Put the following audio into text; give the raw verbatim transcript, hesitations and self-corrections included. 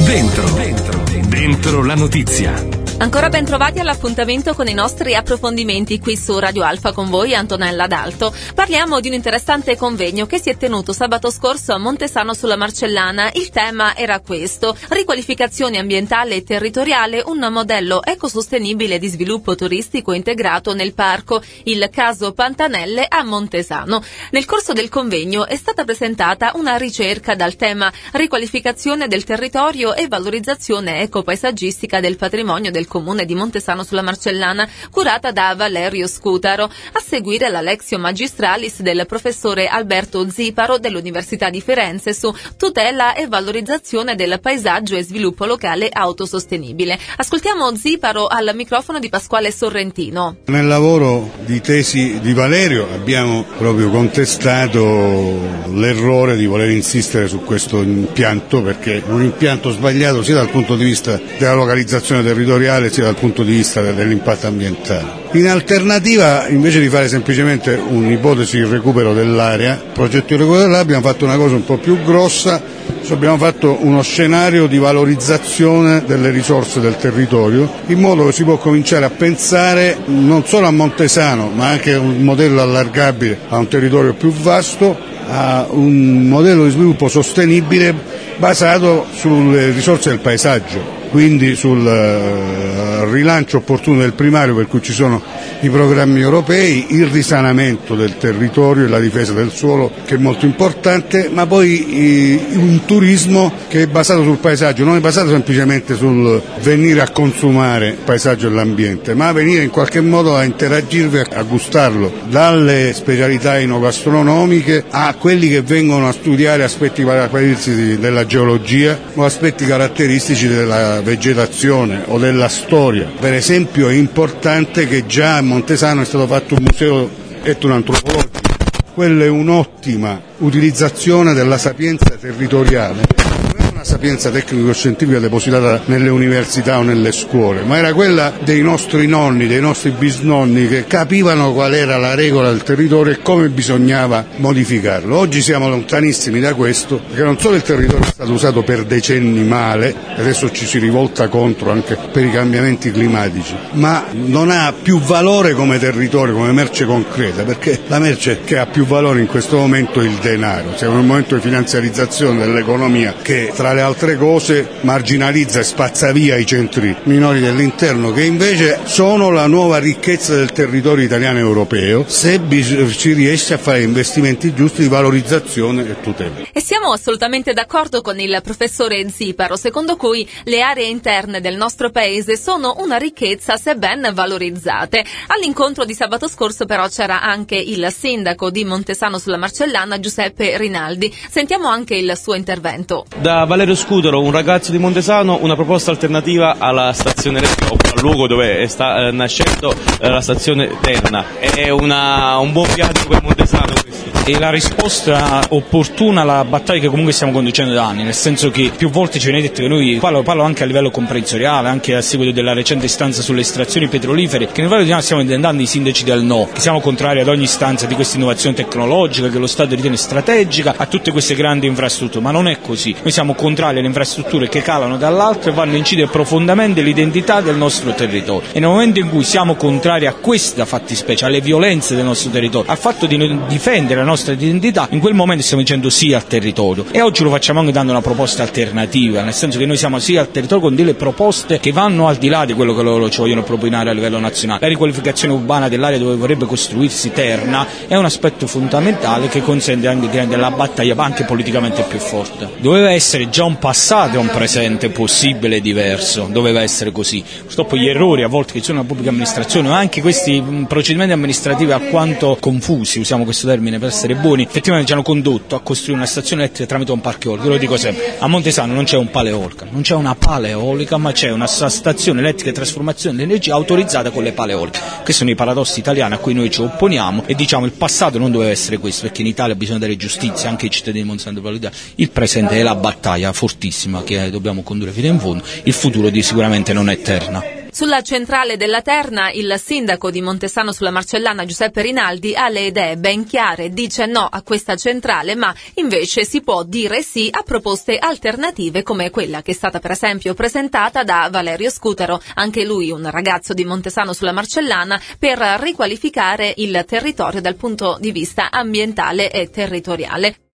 Dentro, dentro, dentro la notizia. Ancora ben trovati all'appuntamento con i nostri approfondimenti qui su Radio Alfa, con voi Antonella D'Alto. Parliamo di un interessante convegno che si è tenuto sabato scorso a Montesano sulla Marcellana. Il tema era questo: riqualificazione ambientale e territoriale, un modello ecosostenibile di sviluppo turistico integrato nel parco, il caso Pantanelle a Montesano. Nel corso del convegno è stata presentata una ricerca dal tema riqualificazione del territorio e valorizzazione ecopaesaggistica del patrimonio del Comune di Montesano sulla Marcellana, curata da Valerio Scutaro. A seguire la Lectio Magistralis del professore Alberto Ziparo dell'Università di Firenze su tutela e valorizzazione del paesaggio e sviluppo locale autosostenibile. Ascoltiamo Ziparo al microfono di Pasquale Sorrentino. Nel lavoro di tesi di Valerio abbiamo proprio contestato l'errore di voler insistere su questo impianto, perché è un impianto sbagliato sia dal punto di vista della localizzazione territoriale sia dal punto di vista dell'impatto ambientale. In alternativa, invece di fare semplicemente un'ipotesi di recupero dell'area, progetto di recupero dell'area, abbiamo fatto una cosa un po' più grossa, abbiamo fatto uno scenario di valorizzazione delle risorse del territorio, in modo che si può cominciare a pensare non solo a Montesano, ma anche a un modello allargabile a un territorio più vasto, a un modello di sviluppo sostenibile basato sulle risorse del paesaggio, quindi sul rilancio opportuno del primario, per cui ci sono i programmi europei, il risanamento del territorio e la difesa del suolo, che è molto importante, ma poi un turismo che è basato sul paesaggio, non è basato semplicemente sul venire a consumare il paesaggio e l'ambiente, ma venire in qualche modo a interagirvi, a gustarlo, dalle specialità enogastronomiche a quelli che vengono a studiare aspetti caratteristici della geologia o aspetti caratteristici della vegetazione o della storia. Per esempio è importante che già a Montesano è stato fatto un museo etnoantropologico. Quella è un'ottima utilizzazione della sapienza territoriale, sapienza tecnico-scientifica depositata nelle università o nelle scuole, ma era quella dei nostri nonni, dei nostri bisnonni, che capivano qual era la regola del territorio e come bisognava modificarlo. Oggi siamo lontanissimi da questo, perché non solo il territorio è stato usato per decenni male, adesso ci si rivolta contro anche per i cambiamenti climatici, ma non ha più valore come territorio, come merce concreta, perché la merce che ha più valore in questo momento è il denaro. Siamo in un momento di finanziarizzazione dell'economia che, tra le altre cose, marginalizza e spazza via i centri minori dell'interno, che invece sono la nuova ricchezza del territorio italiano e europeo, se si riesce a fare investimenti giusti di valorizzazione e tutela. E siamo assolutamente d'accordo con il professore Ziparo, secondo cui le aree interne del nostro paese sono una ricchezza se ben valorizzate. All'incontro di sabato scorso però c'era anche il sindaco di Montesano sulla Marcellana, Giuseppe Rinaldi. Sentiamo anche il suo intervento. Da Valerio Scutaro, un ragazzo di Montesano, una proposta alternativa alla stazione Retro, al luogo dove sta eh, nascendo eh, la stazione Terna. È una, un buon viaggio per Montesano questo. E la risposta opportuna alla battaglia che comunque stiamo conducendo da anni, nel senso che più volte ci viene detto che noi, parlo, parlo anche a livello comprensoriale, anche a seguito della recente istanza sulle estrazioni petrolifere, che noi stiamo diventando i sindaci del no, che siamo contrari ad ogni istanza di questa innovazione tecnologica che lo Stato ritiene strategica, a tutte queste grandi infrastrutture, ma non è così. Noi siamo contrari alle infrastrutture che calano dall'alto e vanno a incidere profondamente l'identità del nostro territorio, e nel momento in cui siamo contrari a questa fattispecie, alle violenze del nostro territorio, al fatto di difendere la nostra identità, in quel momento stiamo dicendo sì al territorio, e oggi lo facciamo anche dando una proposta alternativa, nel senso che noi siamo sì al territorio con delle proposte che vanno al di là di quello che loro ci vogliono propinare a livello nazionale. La riqualificazione urbana dell'area dove vorrebbe costruirsi Terna è un aspetto fondamentale che consente anche di rendere la battaglia anche politicamente più forte. Doveva essere già un passato e un presente possibile e diverso, doveva essere così. Purtroppo gli errori a volte che ci sono nella pubblica amministrazione, ma anche questi procedimenti amministrativi alquanto confusi, usiamo questo termine per essere buoni, effettivamente ci hanno condotto a costruire una stazione elettrica tramite un parco eolico. Lo dico sempre, a Montesano non c'è un palo eolico, non c'è una pala eolica, ma c'è una stazione elettrica di trasformazione dell'energia autorizzata con le pale eoliche. Questi sono i paradossi italiani a cui noi ci opponiamo, e diciamo il passato non doveva essere questo, perché in Italia bisogna dare giustizia anche ai cittadini di Montesano. Il presente è la battaglia fortissima che dobbiamo condurre fino in fondo, il futuro di sicuramente non è Terna. Sulla centrale della Terna il sindaco di Montesano sulla Marcellana Giuseppe Rinaldi ha le idee ben chiare, dice no a questa centrale, ma invece si può dire sì a proposte alternative come quella che è stata per esempio presentata da Valerio Scutaro, anche lui un ragazzo di Montesano sulla Marcellana, per riqualificare il territorio dal punto di vista ambientale e territoriale.